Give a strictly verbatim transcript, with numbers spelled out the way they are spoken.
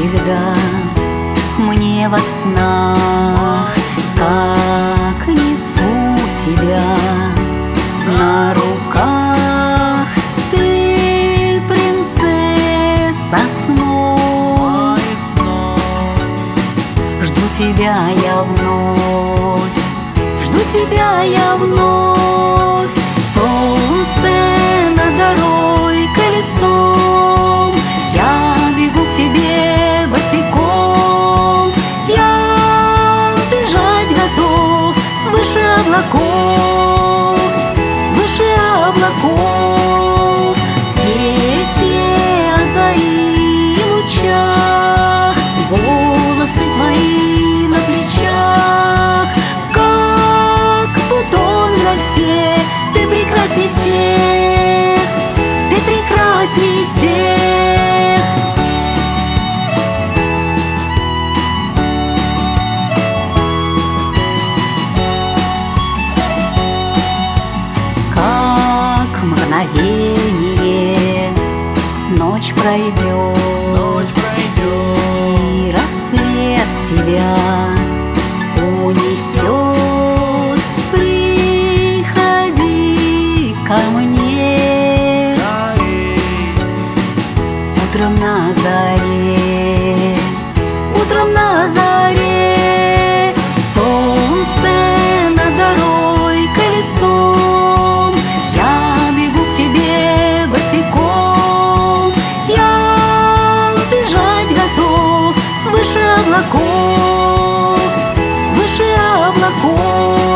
всегда мне во снах, как несу тебя на руках. Ты принцесса снов, жду тебя я вновь, жду тебя я вновь. Солнце над дорогой колесом, я бегу к тебе босиком. Я бежать готов выше облаков, выше облаков. В свете от зари лучах волосы твои на плечах, как бутон в росе. Ты прекрасней всех, ты прекрасней всех. Как мгновение ночь пройдет, Ночь пройдет, и рассвет тебя унесет. Приходи ко мне скорей. утром на заре, утром на заре. Солнце над дорогой колесом, я бегу к тебе босиком. Я бежать готов выше облаков, выше облаков.